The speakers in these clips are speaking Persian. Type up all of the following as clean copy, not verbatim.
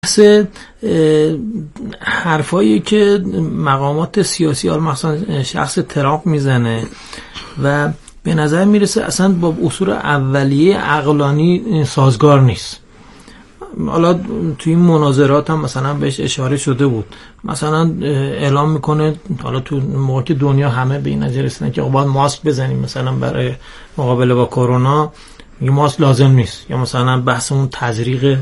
بحث حرفایی که مقامات سیاسی ها مثلا شخص ترامپ میزنه و به نظر میرسه اصلا با اصول اولیه عقلانی سازگار نیست. حالا توی این مناظرات هم مثلا بهش اشاره شده بود، مثلا اعلام میکنه حالا تو موقع که دنیا همه به این نظر رسیدن که باید ماسک بزنیم مثلا برای مقابله با کرونا، میگه ماسک لازم نیست. یا مثلا بحث اون تزریق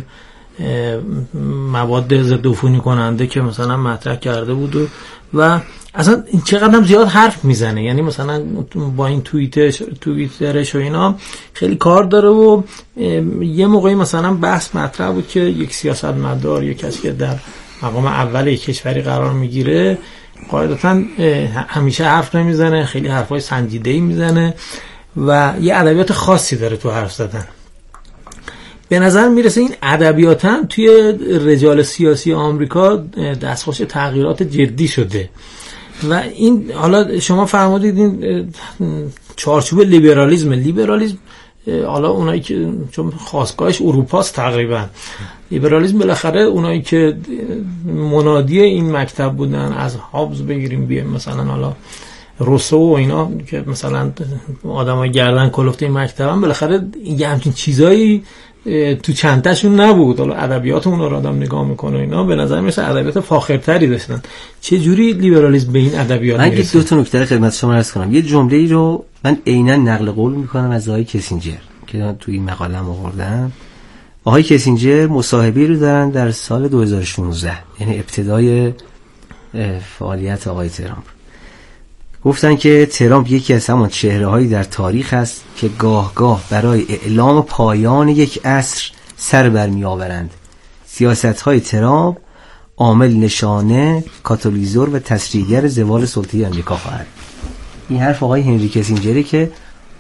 مواد ضد عفونی کننده که مثلا مطرح کرده بود و اصلا چقدر زیاد حرف میزنه، یعنی مثلا با این توییترش و اینا خیلی کار داره. و یه موقعی مثلا بحث مطرح بود که یک سیاستمدار، یک کسی که در مقام اول یک کشوری قرار میگیره قاعدتا همیشه حرف نمیزنه، خیلی حرفای سنجیده‌ای میزنه و یه ادبیات خاصی داره تو حرف زدن. به نظر میرسه این ادبیات هم توی رجال سیاسی آمریکا دستخوش تغییرات جدی شده و این حالا شما فرمودید این چارچوب لیبرالیسم حالا اونایی که چون خاصگاهش اروپاست تقریبا، لیبرالیسم بالاخره اونایی که منادی این مکتب بودن، از هابز بگیریم بیایم مثلا حالا روسو و اینا که مثلا آدمای گردن کلفته این مکتب هم بالاخره یه همچین چیزایی تو چندتاشون نبود. حالا ادبیات اون رو آدم نگاه میکنه اینا به نظر میاد ادبیات فاخرتری داشتن. چه جوری لیبرالیسم به این ادبیات میرسه؟ من دو تا نکته خدمت شما عرض کنم. یه جمله‌ای رو من عیناً نقل قول میکنم از آقای کسینجر که توی این مقاله‌ام آوردم. آقای کسینجر مصاحبه‌ای رو دارن در سال 2016، یعنی ابتدای فعالیت آقای ترامپ. گفتن که ترامپ یکی از همان چهره‌هایی در تاریخ است که گاه برای اعلام پایان یک عصر سر برمی‌آورند. سیاست‌های ترامپ عامل نشانه، کاتالیزور و تسریعگر زوال سلطه آمریکا خواهد. این حرف آقای هنری کسینجری که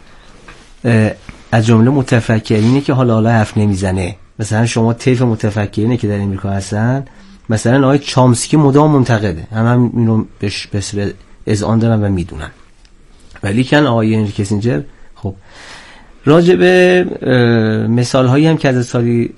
از جمله متفکرینی که حالا حرف نمیزنه. مثلا شما طیف متفکرینی که در آمریکا هستن، مثلا آقای چامسکی مدام منتقده، هم اینو به اذعان دارن و میدونن، ولی کن آقای هنری کسینجر خب راجع به مثال هایی هم که از سالی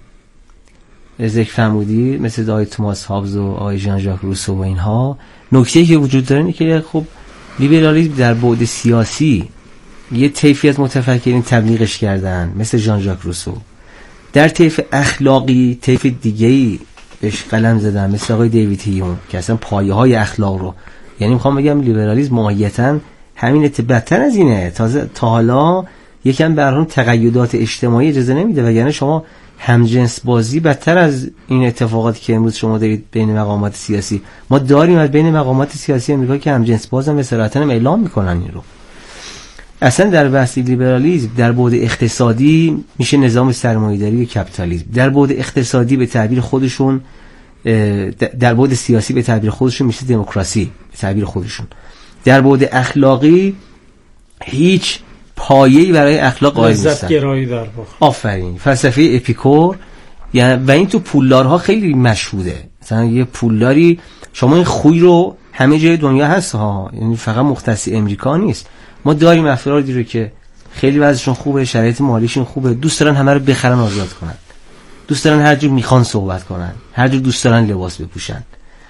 ذکر فرمودی مثل آقای توماس هابز و آقای ژان ژاک روسو و اینها، نکته‌ای که وجود داره اینه که خب لیبرالیسم در بعد سیاسی یه طیفی از متفکرین تبلیغش کردن مثل ژان ژاک روسو، در طیف اخلاقی طیف دیگه‌ای بهش قلم زدن مثل آقای دیوید هیوم که اصلا پایه‌های اخلاق رو، یعنی میخوام بگم لیبرالیسم ماهیتاً همین بدتر از اینه. تازه تا حالا یکم برهم تقیدات اجتماعی اجازه نمیده، وگرنه شما همجنس بازی بدتر از این اتفاقاتی که امروز شما دارید بین مقامات سیاسی. ما داریم از بین مقامات سیاسی امریکا که همجنس بازم به صراحتاً اعلام میکنن این رو. اصلا در بحث لیبرالیسم در بعد اقتصادی میشه نظام سرمایه‌داری و کپیتالیسم، در بعد اقتصادی به تعبیر خودشون، در بعد سیاسی به تعبیر خودشون میشه دموکراسی به تعبیر خودشون، در بعد اخلاقی هیچ پایه‌ای برای اخلاق قائل نیستن. لذت گرایی در واقع. آفرین، فلسفه اپیکور. یعنی و این تو پولدارها خیلی مشهوده. مثلا یه پولداری شما این خوی رو همه جای دنیا هست ها، یعنی فقط مختص امریکا نیست. ما داریم افرادی رو که خیلی وضعشون خوبه، شرایط مالیشون خوبه، دوست دارن همه رو بخرن آزاد کنن، دوست دارن هر جور میخوان صحبت کنن، هر جور دوست دارن لباس بپوشن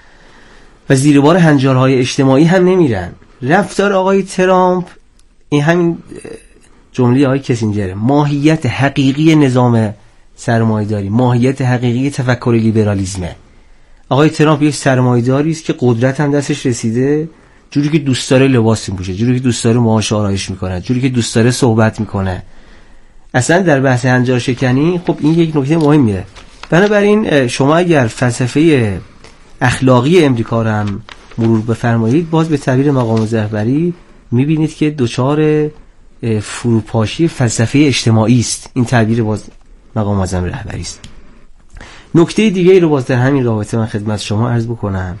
و زیر بار هنجارهای اجتماعی هم نمیرن. رفتار آقای ترامپ این همین جمله آقای کسینجر، ماهیت حقیقی نظام سرمایه‌داری، ماهیت حقیقی تفکر لیبرالیسمه. آقای ترامپ یک سرمایه‌داری است که قدرت هم دستش رسیده، جوری که دوست داره لباس میپوشه، جوری که دوست داره معاش آرایش میکنه، جوری که دوست داره صحبت میکنه. اصلا در بحث هنجار شکنی خب این یک نکته مهمیه. بنابراین شما اگر فلسفه اخلاقی امریکا رو هم مرور بفرمایید، باز به تعبیر مقام رهبری میبینید که دچار فروپاشی فلسفه اجتماعی است. این تعبیر باز مقام اعظم رهبری است. نکته دیگه ای رو باز در همین رابطه من خدمت شما عرض بکنم.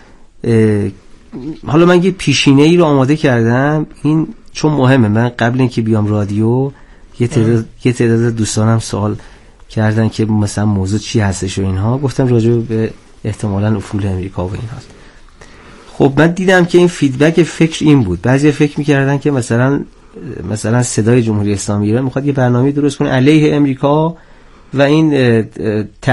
حالا من یه پیشینه ای رو آماده کردم، این چون مهمه. من قبل اینکه بیام رادیو یه تعداد دوستانم سوال کردن که مثلا موضوع چی هستش و اینها، گفتم راجع به احتمالاً افول امریکا و اینها. خب من دیدم که این فیدبک فکر این بود، بعضی فکر می‌کردن که مثلا صدای جمهوری اسلامی ایران میخواد یه برنامه درست کنه علیه امریکا و این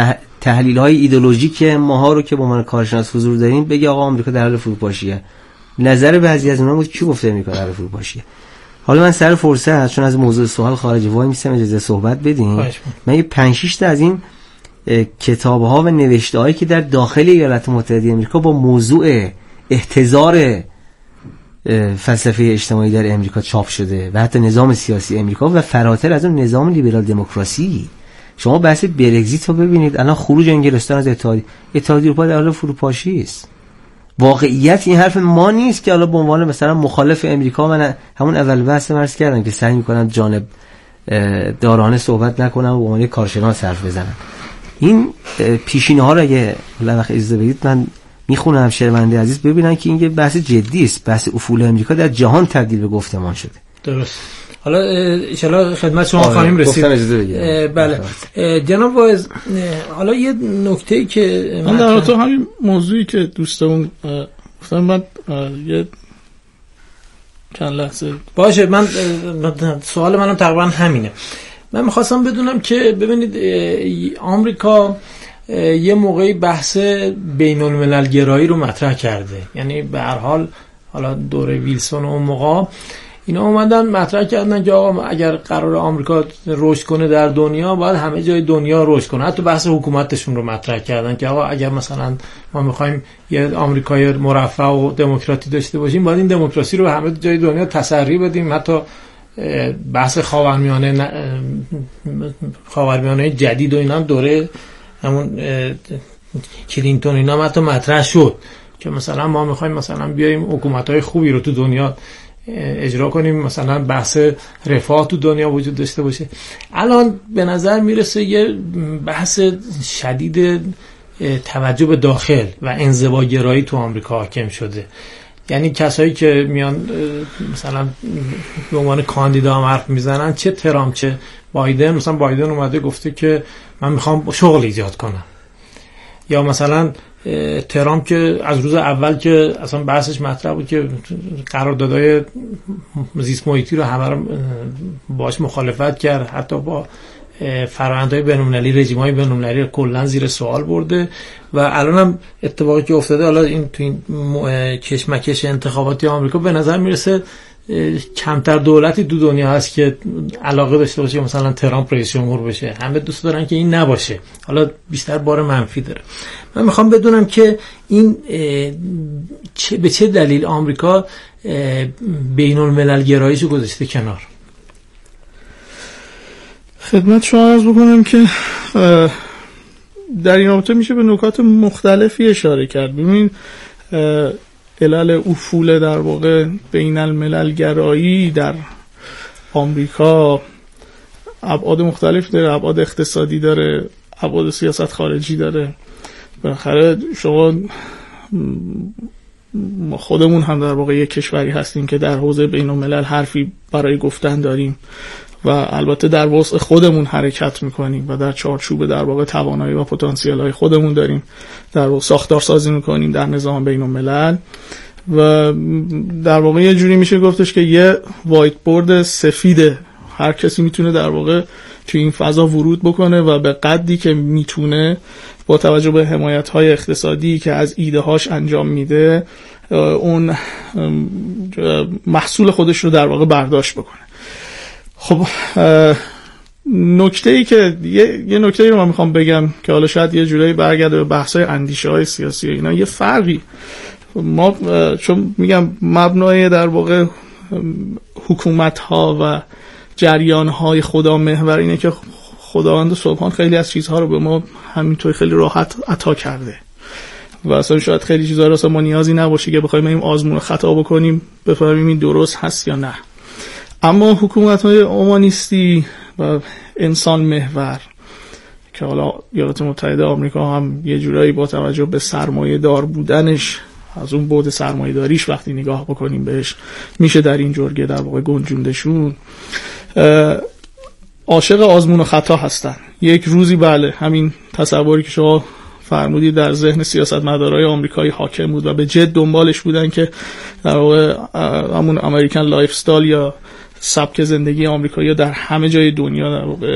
تحلیل‌های ایدئولوژیک ماها رو که با من کارشناس حضور داریم بگه آقا آمریکا در حال فروپاشیه. نظر بعضی از اونها بود کی گفته امریکا در حال فروپاشیه. حالا من سر فرصت چون از موضوع سوال خارج وای میسم اجازه صحبت بدین. من یه 5-6 تا از این کتاب‌ها و نوشته‌هایی که در داخل ایالات متحده آمریکا با موضوع احتضار فلسفه اجتماعی در امریکا چاپ شده و حتی نظام سیاسی امریکا و فراتر از اون نظام لیبرال دموکراسی. شما بحث برگزیت رو ببینید، الان خروج انگلستان از اتحادیه اروپا در حال فروپاشی است. واقعیت این حرف ما نیست که حالا به عنوان مثلا مخالف امریکا من همون اول بحث عرض کردم که سعی می‌کنم جانب دارانه صحبت نکنم و به عنوان کارشناس حرف بزنم. این پیشینه‌ها رو اگه وقت اجازه بدید من میخونم شنونده عزیز ببینن که این یه بحث جدی است. بحث افول امریکا در جهان تبدیل به گفتمان شده. درست. حالا ان شاءالله خدمت شما خواهیم رسید. بله. جناب واعظ، حالا یه نکته‌ای که من در تو همین موضوعی که دوستمون گفتم من یه چند لحظه باشه، من سوال منم تقریبا همینه. من می‌خواستم بدونم که ببینید آمریکا یه موقعی بحث بین الملل گرایی رو مطرح کرده، یعنی به هر حال حالا دوره ویلسون و اون موقع اینا اومدن مطرح کردن که آقا اگر قرار آمریکا رشد کنه در دنیا باید همه جای دنیا رشد کنه. حتی بحث حکومتشون رو مطرح کردن که آقا اگر مثلا ما میخوایم یه آمریکای مرفه و دموکراتی داشته باشیم باید این دموکراسی رو همه جای دنیا تسری بدیم. حتی بحث خاورمیانه جدید و اینا هم دوره همون کلینتون اینا هم حتی مطرح شد که مثلا ما میخوایم مثلا بیایم حکومت‌های خوبی رو تو دنیا اجرا کنیم، مثلا بحث رفاه تو دنیا وجود داشته باشه. الان به نظر میرسه یه بحث شدید توجه به داخل و انزواگرایی تو آمریکا حاکم شده. یعنی کسایی که میان مثلا به عنوان کاندیدا هم حرف میزنن، چه ترامپ چه بایدن، مثلا بایدن اومده گفته که من میخوام شغل ایجاد کنم، یا مثلا ترامپ که از روز اول که اصلا بحثش مطرح بود که قراردادهای زیست محیطی رو همه رو باش مخالفت کرد، حتی با فرآیندهای بین‌المللی رژیم‌های بین‌المللی کلا زیر سوال برده و الان هم اتفاقی که افتاده حالا این تو این کشمکش انتخاباتی آمریکا به نظر میرسه کمتر دولتی تو دنیا هست که علاقه داشته باشه مثلا ترامپ رئیس جمهور بشه. همه دوست دارن که این نباشه، حالا بیشتر بار منفی داره. من میخوام بدونم که این به چه دلیل آمریکا بین الملل گراییشو گذاشته کنار. خدمت شما عرض بکنم که در این رابطه میشه به نکات مختلفی اشاره کرد. ببین علل افول در واقع بین الملل گرایی در آمریکا ابعاد مختلف داره، ابعاد اقتصادی داره، ابعاد سیاست خارجی داره. بالاخره شما خودمون هم در واقع یک کشوری هستیم که در حوزه بین الملل حرفی برای گفتن داریم و البته در وسع خودمون حرکت میکنیم و در چارچوب در واقع توانایی و پتانسیل های خودمون داریم در واقع ساختارسازی میکنیم در نظام بین الملل و در واقع یه جوری میشه گفتش که یه وایت بورد سفیده، هر کسی میتونه در واقع توی این فضا ورود بکنه و به قدری که میتونه با توجه به حمایت‌های اقتصادی که از ایده‌هاش انجام میده اون محصول خودش رو در واقع برداشت بکنه. خب نکته‌ای که یه نکته‌ای رو من میخوام بگم که حالا شاید یه جورایی برگرده به بحث‌های اندیشه‌های سیاسی اینا، یه فرقی ما چون میگم مبنای در واقع حکومت‌ها و جریان‌های خدا محور اینه که خداوند سبحان خیلی از چیزها رو به ما همینطور خیلی راحت عطا کرده و اصلا شاید خیلی چیزها رو اصلا ما نیازی نباشه که بخوایم این آزمون خطا بکنیم بفهمیم این درست هست یا نه. اما حکومت‌های اومانیستی و انسان محور که حالا ایالات متحده آمریکا هم یه جورایی با توجه به سرمایه دار بودنش از اون بعد سرمایه داریش وقتی نگاه بکنیم بهش میشه در این جرگه در واقع گنجوندشون، عاشق آزمون و خطا هستن. یک روزی بله همین تصوری که شما فرمودید در ذهن سیاستمدارای آمریکایی حاکم بود و به جد دنبالش بودن که در واقع همون امریکن لایف استایل یا سبک زندگی آمریکایی در همه جای دنیا در واقع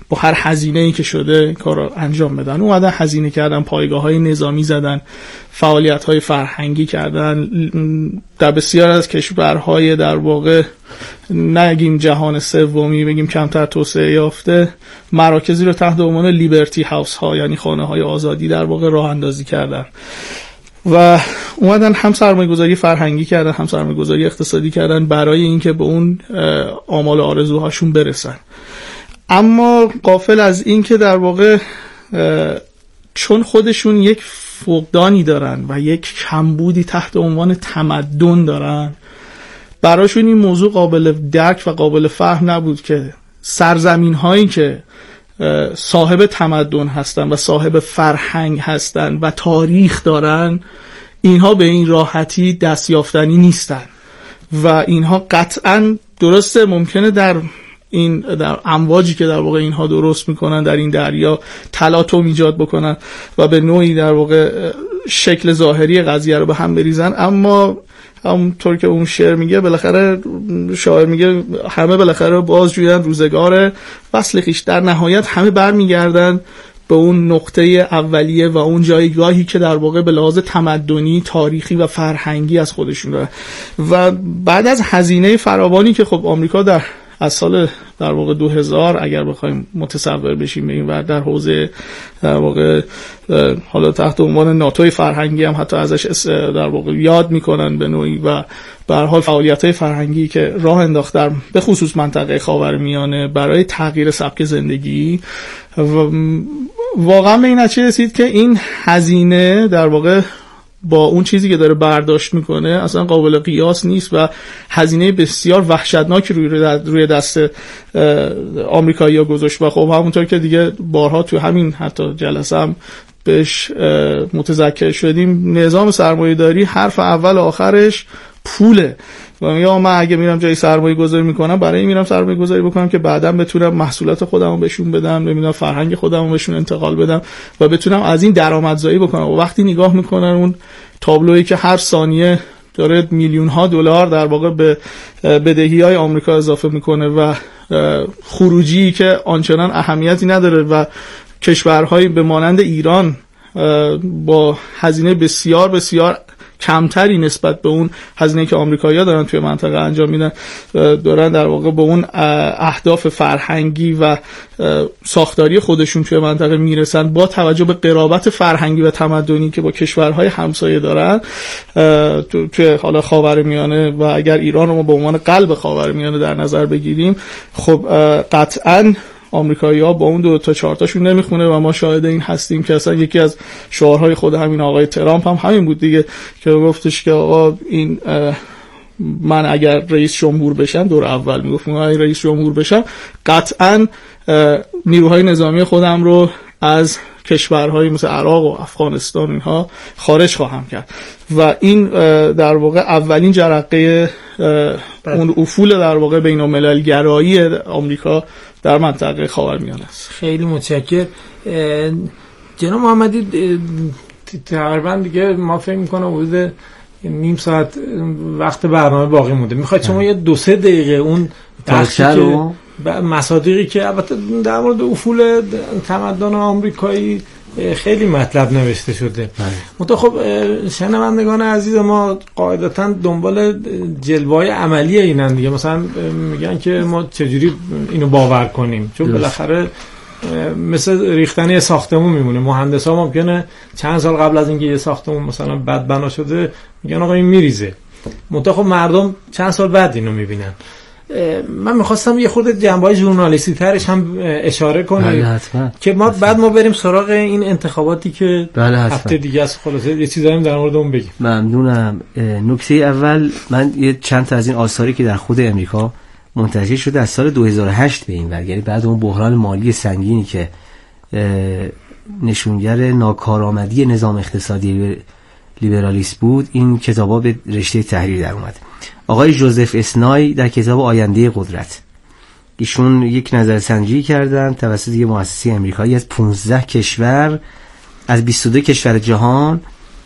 با هر هزینه‌ای که شده کارو انجام بدن. اومدن هزینه کردن، پایگاه‌های نظامی زدن، فعالیت‌های فرهنگی کردن. در بسیار از کشورهای در واقع نگیم جهان سومی، بگیم کمتر توسعه یافته، مراکزی رو تحت عنوان لیبرتی هاوس ها یعنی خانه‌های آزادی در واقع راه اندازی کردن و اومدن هم سرمایه‌گذاری فرهنگی کردن، هم سرمایه‌گذاری اقتصادی کردن برای اینکه به اون آمال و آرزوهاشون برسن. اما غافل از این که در واقع چون خودشون یک فقدانی دارن و یک کمبودی تحت عنوان تمدن دارن، براشون این موضوع قابل درک و قابل فهم نبود که سرزمین هایی که صاحب تمدن هستن و صاحب فرهنگ هستن و تاریخ دارن، اینها به این راحتی دستیافتنی نیستن و اینها قطعاً درسته ممکنه در امواجی که در واقع اینها درست میکنن در این دریا تلاطم ایجاد بکنن و به نوعی در واقع شکل ظاهری قضیه رو به هم بریزن، اما همونطور که اون شعر میگه، بالاخره شاعر میگه همه بالاخره بازجویند روزگار وصل خویش، در نهایت همه برمیگردن به اون نقطه اولیه و اون جایگاهی که در واقع به لحاظ تمدنی، تاریخی و فرهنگی از خودشون داره. و بعد از هزینه فراوانی که خب آمریکا از سال در واقع 2000 اگر بخوایم متصور بشیم به این ور در حوزه در واقع حالا تحت عنوان ناتوی فرهنگی هم حتی ازش در واقع یاد میکنن به نوعی و به هر حال فعالیت‌های فرهنگی که راه انداختن به خصوص منطقه خاورمیانه برای تغییر سبک زندگی، واقعا به این نتیجه رسید که این هزینه در واقع با اون چیزی که داره برداشت میکنه اصلا قابل قیاس نیست و هزینه بسیار وحشتناکی روی دست آمریکایی‌ها گذاشت. و خب همونطور که دیگه بارها تو همین حتی جلسه هم بهش متذکر شدیم، نظام سرمایه‌داری حرف اول آخرش پوله و میگم من اگه میرم جای سرمایه گذاری میکنم برای این میرم سرمایه گذاری بکنم که بعدا بتونم محصولات خودمو بهشون بدم، ببینم فرهنگ خودمو بهشون انتقال بدم و بتونم از این درآمدزایی بکنم. و وقتی نگاه میکنن اون تابلویی که هر ثانیه داره میلیون ها دلار در واقع به بدهی های آمریکا اضافه میکنه و خروجی که آنچنان اهمیتی نداره و کشورهایی به مانند ایران با هزینه بسیار بسیار کمتری نسبت به اون هزینه که آمریکایی‌ها دارن توی منطقه انجام میدن دارن در واقع به اون اهداف فرهنگی و ساختاری خودشون توی منطقه میرسن، با توجه به قرابت فرهنگی و تمدنی که با کشورهای همسایه دارن توی حالا خاورمیانه و اگر ایران رو ما به عنوان قلب خاورمیانه در نظر بگیریم، خب قطعاً آمریکایی‌ها با اون 2 تا 4 تاشون نمیخونه و ما شاهد این هستیم که اصلا یکی از شعارهای خود همین آقای ترامپ هم همین بود دیگه که گفتش که آقا این من اگر رئیس جمهور بشم، دور اول میگفت من اگر رئیس جمهور بشم قطعاً نیروهای نظامی خودم رو از کشورهای مثل عراق و افغانستان اینها خارج خواهم کرد و این در واقع اولین جرقه اون افول در واقع بین‌الملل گرایی آمریکا در منطقه خاورمیانه است. خیلی متشکرم جناب محمدی. تقریبا دیگه ما فکر می‌کنم حدود نیم ساعت وقت برنامه باقی مونده. میخواید شما یه 2-3 دقیقه اون مصادیقی که البته در مورد افول تمدن آمریکایی خیلی مطلب نوشته شده، منتها خب شنوندگان عزیز ما قاعدتاً دنبال جلوه‌های عملی اینن دیگه، مثلا میگن که ما چجوری اینو باور کنیم، چون بالاخره مثل ریختن یه ساختمون میمونه. مهندسا ممکنه چند سال قبل از اینکه یه ساختمون مثلا بد بنا شده میگن آقا این میریزه، منتها خب مردم چند سال بعد اینو میبینن. من میخواستم یه خورده جنبه‌های ژورنالیستی ترش هم اشاره کنیم که ما بعد ما بریم سراغ این انتخاباتی که هفته دیگه است. خلاصه یه چیزایی در مورد اون بگیم. ممنونم. نکته اول من یه چند تا از این آثاری که در خود امریکا منتشر شده از سال 2008 به این ور، یعنی بعد اون بحران مالی سنگینی که نشونگر ناکارآمدی نظام اقتصادی لیبرالیسم بود، این کتابا به رشته تحریر در اومد. آقای جوزف اسنای در کتاب آینده قدرت، ایشون یک نظرسنجی کردن توسط یک مؤسسه امریکایی از 15 کشور از 22 کشور جهان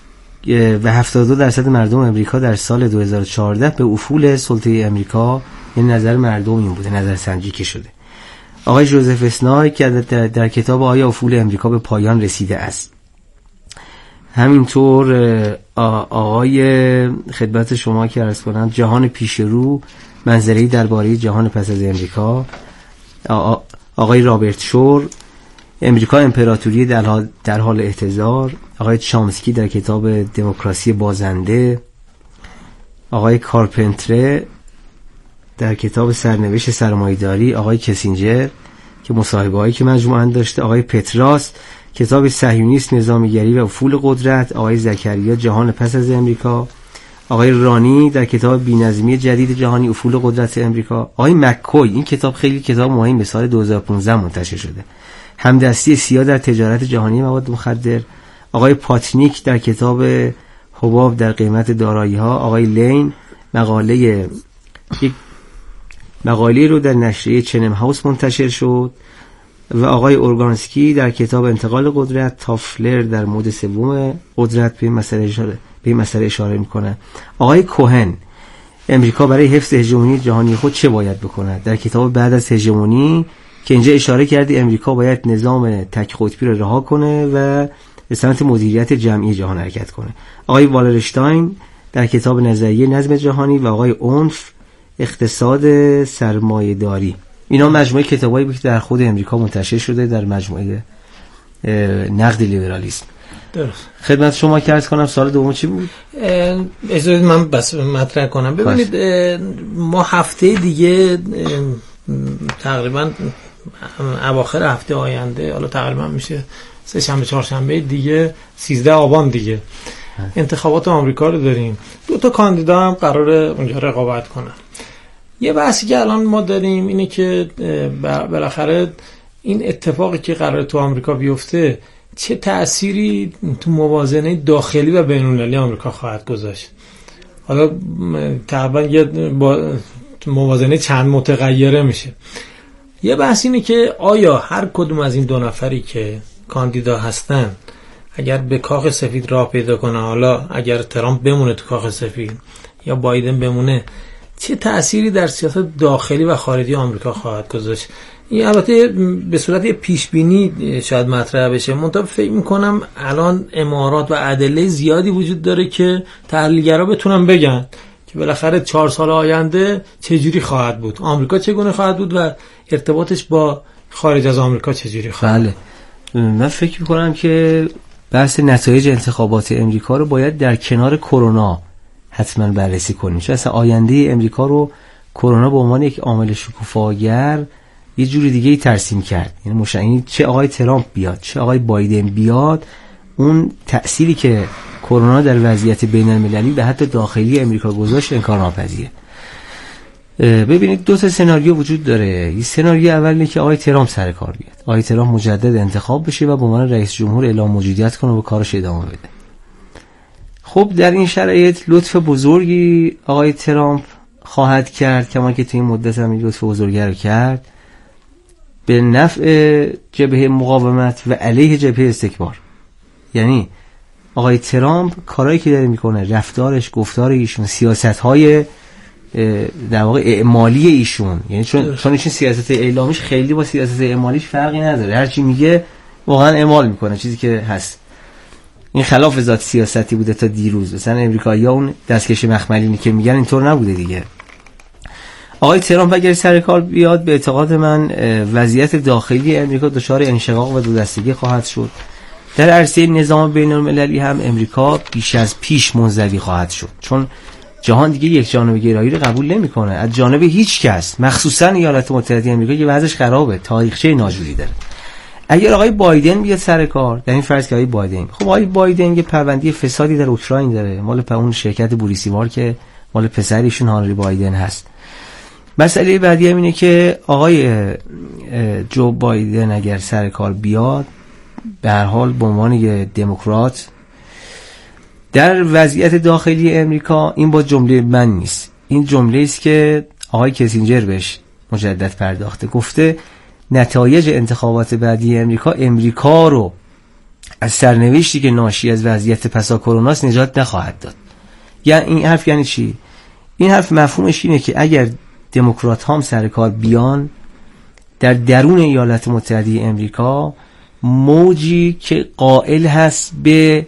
و 72% مردم امریکا در سال 2014 به افول سلطه امریکا، یعنی نظر مردم این بوده، نظرسنجی که شده. آقای جوزف اسنای که در کتاب آیا افول امریکا به پایان رسیده است. همینطور آقای خدمت شما که عرض کنم جهان پیش رو، منظری درباره جهان پس از امریکا، آقای رابرت شور، امریکا امپراتوری در حال احتضار، آقای چامسکی در کتاب دموکراسی بازنده، آقای کارپنتره در کتاب سرنوشت سرمایه‌داری، آقای کسینجر که مصاحبه‌هایی که مجموعاً داشته، آقای پتراس کتاب صهیونیسم، نظامیگری و افول قدرت، آقای زکریا جهان پس از امریکا، آقای رانی در کتاب بی‌نظمی جدید جهانی، افول قدرت امریکا، آقای مک‌کوی، این کتاب خیلی کتاب مهمی سال 2015 منتشر شده، همدستی سیاه در تجارت جهانی مواد مخدر، آقای پاتنیک در کتاب حباب در قیمت دارایی‌ها، آقای لین مقاله رو در نشریه چنم هاوس منتشر شد و آقای اورگانسکی در کتاب انتقال قدرت، تافلر در مود سوم قدرت به این مسئله اشاره میکنه. آقای کوهن امریکا برای حفظ هژمونی جهانی خود چه باید بکند در کتاب بعد از هژمونی که اینجا اشاره کردی امریکا باید نظام تک قطبی رو رها کنه و به سمت مدیریت جمعی جهان حرکت کنه. آقای والرشتاین در کتاب نظریه نظم جهانی و آقای اونف اقتصاد سرمایه‌داری. اینا مجموعه کتابایی بود که در خود امریکا منتشر شده در مجموعه نقد لیبرالیسم. درست. خدمت شما که عرض کنم سال دوم چی بود؟ اجازه من بس مطرح کنم. ببینید ما هفته دیگه تقریبا اواخر هفته آینده، حالا تقریبا میشه سه شنبه چهارشنبه دیگه 13 آبان دیگه انتخابات آمریکا رو داریم. 2 کاندیدا هم قراره اونجا رقابت کنن. یه بحثی که الان ما داریم اینه که بالاخره این اتفاقی که قراره تو آمریکا بیفته چه تأثیری تو موازنه داخلی و بین‌المللی آمریکا خواهد گذاشت. حالا تقریبا یه موازنه چند متغیره میشه. یه بحث اینه که آیا هر کدوم از این 2 نفری که کاندیدا هستن اگر به کاخ سفید راه پیدا کنه، حالا اگر ترامپ بمونه تو کاخ سفید یا بایدن بمونه، چه تأثیری در سیاست داخلی و خارجی آمریکا خواهد گذاشت؟ این البته به صورت پیش بینی شاید مطرح بشه، منتها فکر میکنم الان امارات و ادله زیادی وجود داره که تحلیلگرا بتونن بگن که بالاخره 4 سال آینده چجوری خواهد بود، آمریکا چگونه خواهد بود و ارتباطش با خارج از آمریکا چجوری خواهد بود. بله، من فکر میکنم که بحث نتایج انتخابات امریکا رو باید در کنار کرونا حتما بررسی کنیم، چون اصلا آینده امریکا رو کرونا به عنوان یک عامل شکوفاگر یه جوری دیگه ای ترسیم کرد. یعنی مشخصه چه آقای ترامپ بیاد چه آقای بایدن بیاد، اون تأثیری که کرونا در وضعیت بین المللی به حتی داخلی امریکا گذاشت انکارناپذیره. ببینید 2 سناریو وجود داره. یه سناریو اول اینه که آقای ترامپ سر کار بیاد، آقای ترامپ مجدد انتخاب بشه و به عنوان رئیس جمهور اعلام موجودیت کنه و به کارش ادامه بده. خب در این شرایط لطف بزرگی آقای ترامپ خواهد کرد، کما که توی این مدت هم این لطف بزرگی رو کرد به نفع جبهه مقاومت و علیه جبهه استکبار. یعنی آقای ترامپ کارهایی که داره میکنه، رفتارش، گفتار ایشون، سیاست‌های در واقع اعمالی ایشون، یعنی چون ایشون سیاست اعلامیش خیلی با سیاست اعمالیش فرقی نداره، هر چی میگه واقعا اعمال میکنه چیزی که هست. این خلاف ذات سیاستی بوده تا دیروز. مثلا امریکایی‌ها اون دستکش مخملینی که میگن اینطور نبوده دیگه. آقای ترامپ اگر سر کار بیاد به اعتقاد من وضعیت داخلی امریکا دچار انشقاق و دو دستگی خواهد شد. در عرصه نظام بین‌المللی هم امریکا بیش از پیش منزوی خواهد شد، چون جهان دیگه یک جانبه گرایی رو قبول نمیکنه از جانب هیچ کس، مخصوصا ایالات متحده آمریکا که وضعش خرابه، تاریخچه ناجوری داره. اگر آقای بایدن بیاد سر کار، در این فرض که آقای بایدن، خب آقای بایدن یه پرونده فسادی در اوکراین داره، مال اون شرکت بوریسیوار که مال پسرشون هانری بایدن هست. مسئله بعدی هم اینه که آقای جو بایدن اگر سر کار بیاد، به هر حال به عنوان یه دموکرات در وضعیت داخلی امریکا، این با جمله من نیست، این جمله است که آقای کسینجر بهش مجدد پرداخته، گفته نتایج انتخابات بعدی امریکا رو از سرنوشتی که ناشی از وضعیت پسا کروناست نجات نخواهد داد. یعنی این حرف یعنی چی؟ این حرف مفهومش اینه که اگر دموکرات هم سر کار بیان، در درون ایالات متحده امریکا موجی که قائل هست به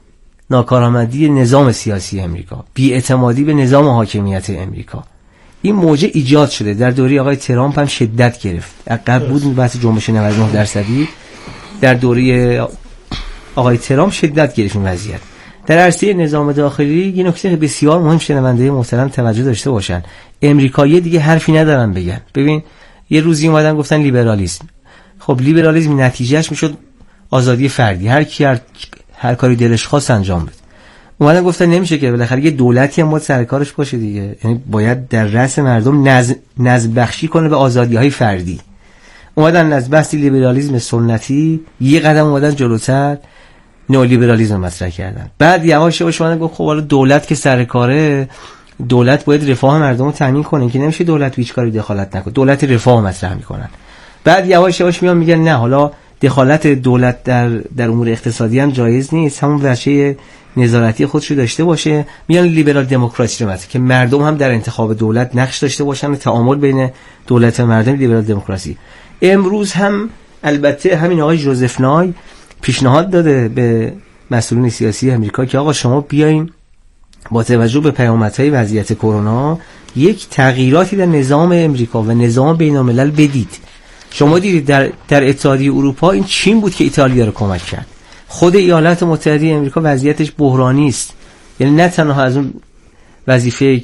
ناکارآمدی نظام سیاسی امریکا، بی‌اعتمادی به نظام حاکمیت امریکا، این موجه ایجاد شده. در دوره آقای ترامپ هم شدت گرفت. قبل بود بحث جنبش 99%، در دوره آقای ترامپ شدت گرفت این وضعیت. در عرصه نظام داخلی یه نکته بسیار مهم شنونده محترم توجه داشته باشن، امریکایی دیگه حرفی ندارن بگن. ببین یه روزی اومدن گفتن لیبرالیسم. خب لیبرالیسم نتیجهش میشد آزادی فردی، هر کی هر کاری دلش خواست انجام بده. اومدن گفتن نمیشه که بالاخره یه دولتی هم باید سر کارش باشه دیگه، یعنی باید در رأس مردم نظم بخشی کنه به آزادی‌های فردی. اومدن از بحث لیبرالیسم سنتی یه قدم اومدن جلوتر، نئولیبرالیسم مطرح کردن. بعد یواش یواش اومدن گفت خب حالا دولت که سر کاره، دولت باید رفاه مردم رو تامین کنه که نمیشه دولت هیچ کاری دخالت نکنه، دولت رفاه مطرح میکنن. بعد یواش یواش میگن نه حالا دخالت دولت در امور اقتصادی هم جایز نیست، همون ورشه نظارتی خودشو داشته باشه. میگن لیبرال دموکراسی رو که مردم هم در انتخاب دولت نقش داشته باشن، تعامل بین دولت و مردم، لیبرال دموکراسی. امروز هم البته همین آقای جوزف نای پیشنهاد داده به مسئولین سیاسی امریکا که آقا شما بیاین با توجه به پیامدهای وضعیت کرونا یک تغییراتی در نظام امریکا و نظام بین‌الملل بدید. شما دیدید در اتحادیه اروپا این چین بود که ایتالیا رو کمک کرد. خود ایالات متحده امریکا وضعیتش بحرانی است، یعنی نه تنها از اون وظیفه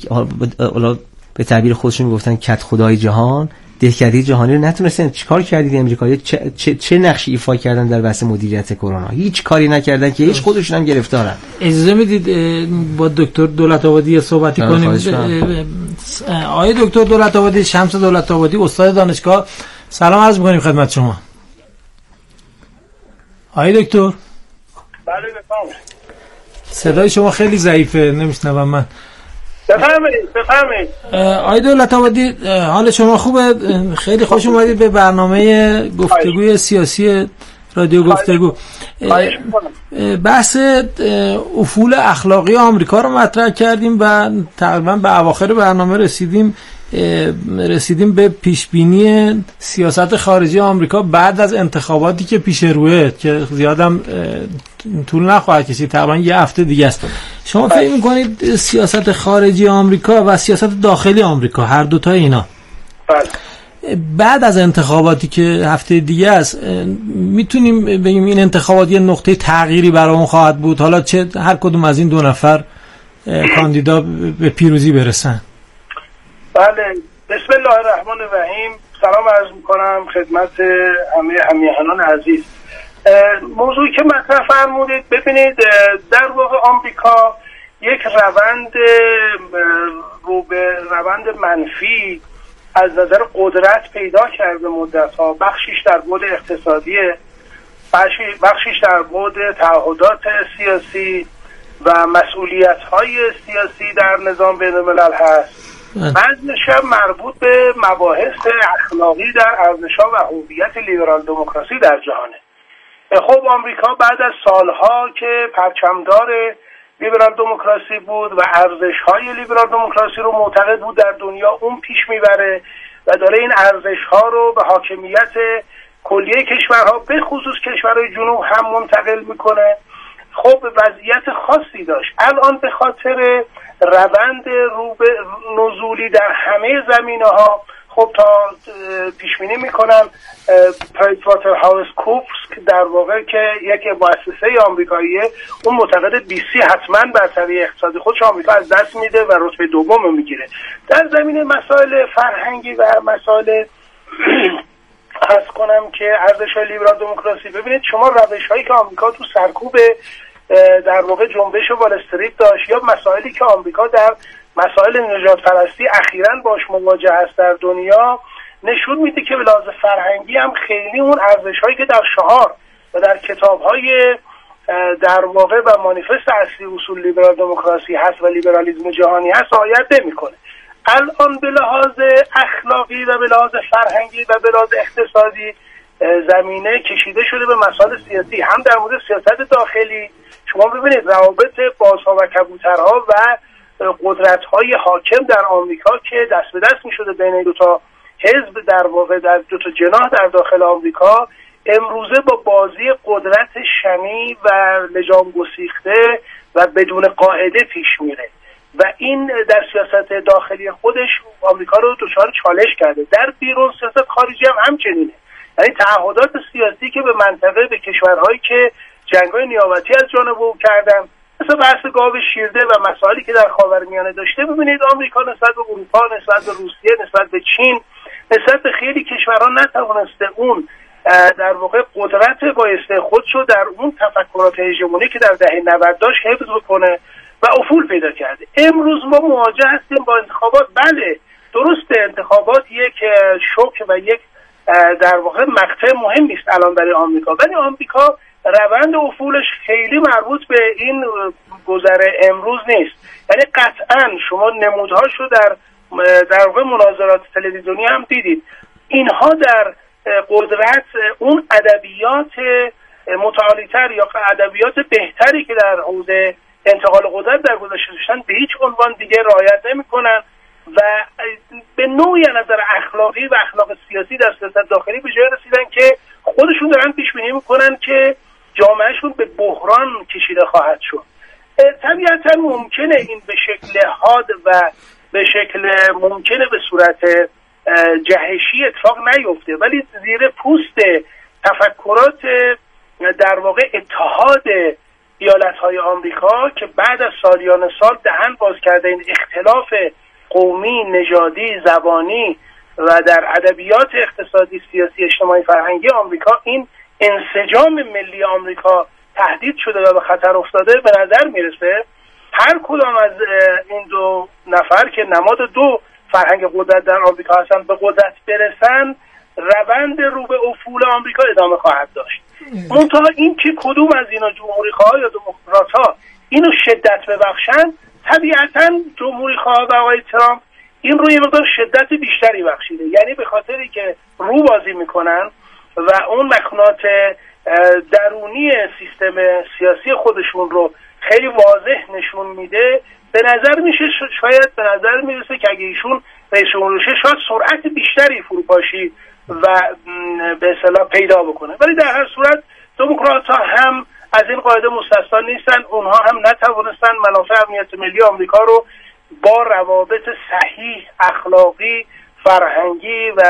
به تعبیر خودشون میگفتن کت خدای جهان، دهکده جهانی رو نتونستن. چیکار کردید امریکایی؟ چه نقشی ایفا کردن در بحث مدیریت کرونا؟ هیچ کاری نکردن که هیچ خودشون هم گرفتارن. اجازه میدید با دکتر دولت‌آبادی صحبتی کنیم؟ آقای دکتر دولت‌آبادی، شمس دولت‌آبادی، استاد دانشگاه، سلام عرض می‌کنیم خدمت شما. آقای دکتر. بله بفرمایید. صدای شما خیلی ضعیفه، نمیشنوم من. بفرمایید. آقای دولت‌آبادی، حال شما خوبه؟ خیلی خوش اومدید به برنامه گفتگوی سیاسی رادیو گفتگو. بحث افول اخلاقی آمریکا رو مطرح کردیم و تقریبا به اواخر برنامه رسیدیم به پیشبینی سیاست خارجی آمریکا بعد از انتخاباتی که پیش روه، که زیادم طول نخواهد کشید، تقریبا یه هفته دیگه است. شما فکر می‌کنید سیاست خارجی آمریکا و سیاست داخلی آمریکا، هر دوتا اینا بعد از انتخاباتی که هفته دیگه است، میتونیم بگیم این انتخابات یه نقطه تغییری برامون خواهد بود، حالا چه هر کدوم از این دو نفر کاندیدا به پیروزی برسن؟ بله، بسم الله الرحمن الرحیم. سلام عرض میکنم خدمت همه همیهنان عزیز. موضوعی که مطرح فرمودید، ببینید در واقع آمریکا یک روند منفی از نظر قدرت پیدا کرده مدت‌ها، بخشیش در بعد اقتصادی، بخشیش در بعد تعهدات سیاسی و مسئولیت‌های سیاسی در نظام بین‌الملل هست. بعضیش هم مربوط به مباحث اخلاقی در ارزش‌ها و هویت لیبرال دموکراسی در جهانه. خب آمریکا بعد از سالها که پرچمدار لیبرال دموکراسی بود و ارزش‌های لیبرال دموکراسی رو معتقد بود در دنیا اون پیش میبره و داره این ارزش‌ها رو به حاکمیت کلیه کشورها به خصوص کشورهای جنوب هم منتقل میکنه. خب وضعیت خاصی داشت. الان به خاطر روند نزولی در همه زمینه‌ها، خب تا پیش بینی میکنن PricewaterhouseCoopers که در واقع که یک مؤسسه آمریکاییه، اون معتقد BC حتما برتری اقتصادی خودش آمریکا از دست میده و رتبه دوم میگیره. در زمینه مسائل فرهنگی و مسائل عرض کنم که ارزش‌های لیبرال دموکراسی، ببینید شما روش‌هایی که آمریکا تو سرکوب در واقع جنبش وال استریت داشت، یا مسائلی که آمریکا در مسائل نژاد پرستی اخیراً باش مواجه است در دنیا، نشون میده که به لحاظ فرهنگی هم خیلی اون ارزش‌هایی که در شعار و در کتاب‌های در واقع و مانیفست اصلی اصول لیبرال دموکراسی هست و لیبرالیسم جهانی هست رعایت نمی‌کنه. الان به لحاظ اخلاقی و به لحاظ فرهنگی و به لحاظ اقتصادی زمینه کشیده شده به مسائل سیاسی. هم در مورد سیاست داخلی شما ببینید روابط بازها و کبوترها و قدرت‌های حاکم در آمریکا که دست به دست می‌شده بین دو تا حزب در واقع در دو تا جناح در داخل آمریکا امروزه با بازی قدرت شنی و لجام گسیخته و بدون قاعده پیش میره و این در سیاست داخلی خودش آمریکا رو دچار چالش کرده. در بیرون سیاست خارجی هم همچنینه، یعنی تعهدات سیاسی که به منطقه، به کشورهایی که جنگ‌های نیابتی از جانب او کردن، مثل بحث گاو شیرده و مسائلی که در خاورمیانه داشته. ببینید آمریکا نسبت به اروپا، نسبت به روسیه، نسبت به چین، نسبت به خیلی کشورها نتوانسته اون در واقع قدرت بایسته خودشو در اون تفکرات هژمونی که در دهه 90 داشت حفظ بکنه و افول پیدا کرده. امروز ما مواجه هستیم با انتخابات. بله درسته انتخابات یک شوک و یک در واقع مقطع مهمی است الان برای آمریکا، ولی آمریکا روند افولش خیلی مربوط به این گذر امروز نیست. یعنی قطعا شما نمودهاشو در واقع مناظرات تلویزیونی هم دیدید، اینها در قدرت اون ادبیات متعالی‌تر یا ادبیات بهتری که در حوزه انتقال قدرت در گذشته داشتن به هیچ عنوان دیگه رعایت نمی‌کنن و به نوعی از نظر اخلاقی و اخلاق سیاسی در سیاست داخلی به جای رسیدن که خودشون دارن پیش بینی می‌کنن که جامعهشون به بحران کشیده خواهد شد. طبیعتاً ممکنه این به شکل حاد و به شکل ممکنه به صورت جهشی اتفاق نیفته، ولی زیر پوست تفکرات در واقع اتحاد ایالت‌های آمریکا که بعد از سالیان سال دهن باز کرده این اختلاف قومی، نژادی، زبانی و در ادبیات اقتصادی، سیاسی، اجتماعی، فرهنگی آمریکا، این انسجام ملی آمریکا تهدید شده و به خطر افتاده. به نظر میرسه هر کدام از این دو نفر که نماد دو فرهنگ قدرت در آمریکا هستن به قدرت برسن، روند رو به افول آمریکا ادامه خواهد داشت. منتها این که کدوم از اینا جمهوری‌خواه یا دموکرات‌ها اینو شدت ببخشن، طبیعتاً جمهوری‌خواه و آقای ترامپ این رو یه مقدار شدت بیشتری بخشیده، یعنی به خاطری که رو بازی میکنن و اون مخنات درونی سیستم سیاسی خودشون رو خیلی واضح نشون میده. به نظر میشه شاید به نظر میرسه که اگه ایشون رئیس جمهور بشه شاید سرعت بیشتری فروپاشی و به اصطلاح پیدا بکنه، ولی در هر صورت دموکرات‌ها هم از این قاعده مستثنا نیستن. اونها هم نتوانستن منافع امنیت ملی آمریکا رو با روابط صحیح اخلاقی، فرهنگی و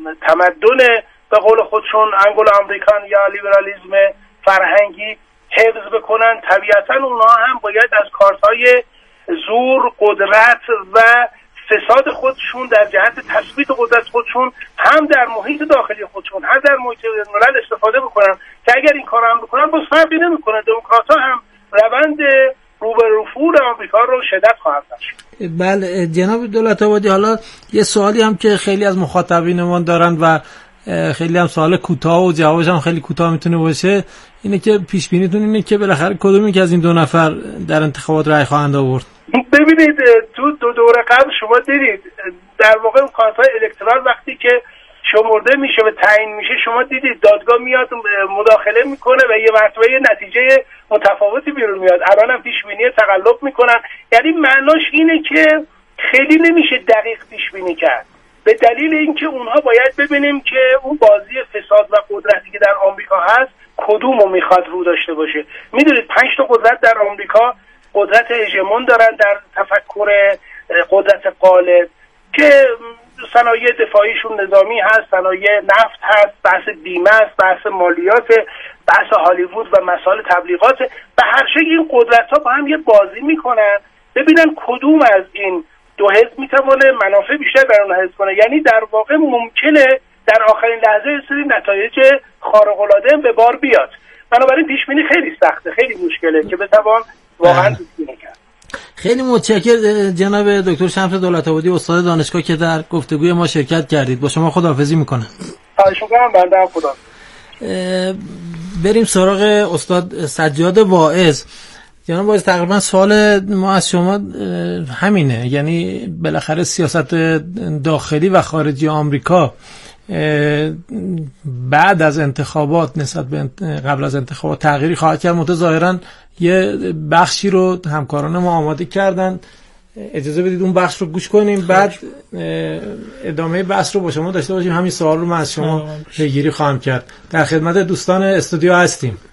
تمدن به قول خودشون انگلو امریکان یا لیبرالیسم فرهنگی حفظ بکنن. طبیعتا اونها هم باید از کارت‌های زور، قدرت و فساد خودشون در جهت تثبیت قدرت خودشون هم در محیط داخلی خودشون هم در محیط ملل استفاده بکنن که اگر این کار هم بکنن باز فرقی نمیکنه. دموکرات‌ها هم روند رو به رفول آمریکا رو شدت خواهد داشت. بله جناب دولت‌آبادی، حالا یه سوالی هم که خیلی از مخاطبینمون دارن و خیلی هم سوال کوتاه و جوابش هم خیلی کوتاه میتونه باشه، اینه که پیش بینیتون اینه که بالاخره کدومی که از این دو نفر در انتخابات رأی خواهند آورد؟ ببینید تو دو دوره قبل شما دیدید در واقع اون کارت‌های الکترال وقتی که شمرده میشه و تعیین میشه، شما دیدید دادگاه میاد مداخله میکنه و یه مرتبه یه نتیجه متفاوتی بیرون میاد. الان هم پیش بینی تقلب میکنن، یعنی معناش اینه که خیلی نمیشه دقیق پیش بینی کرد، به دلیل اینکه اونها باید ببینیم که اون بازی فساد و قدرتی که در آمریکا هست کدومو میخواد رو داشته باشه. میدونید 5 تا قدرت در آمریکا قدرت هژمون دارن در تفکر قدرت غالب که صنایع دفاعیشون نظامی هست، صنایع نفت هست، بحث بیمه است، بحث مالیات، بحث هالیوود و مسائل تبلیغات. به هر شکل این قدرت‌ها با هم یه بازی میکنن ببینن کدوم از این دو حزب میتونه منافع بیشتر بر اون حزب کنه. یعنی در واقع ممکنه در آخرین لحظه سری نتایج خارق‌العاده به بار بیاد. بنابراین پیش بینی خیلی سخته، خیلی مشکله که بتوان واقعا پیش بینی کرد. خیلی متشکرم جناب دکتر شمس دولت‌آبادی، استاد دانشگاه که در گفتگوی ما شرکت کردید. با شما خداحافظی میکنم. خواهش می‌کنم. بنده هم خدا. بریم سراغ استاد سجاد واعظ. جناب واعظ، تقریبا سوال ما از شما همینه، یعنی بالاخره سیاست داخلی و خارجی آمریکا بعد از انتخابات نسبت به قبل از انتخابات تغییری خواهد کرد. ظاهراً یه بخشی رو همکاران ما آماده کردن اجازه بدید اون بخش رو گوش کنیم، بعد ادامه بحث رو با شما داشته باشیم. همین سوال رو من از شما پیگیری خواهم کرد. در خدمت دوستان استودیو هستیم.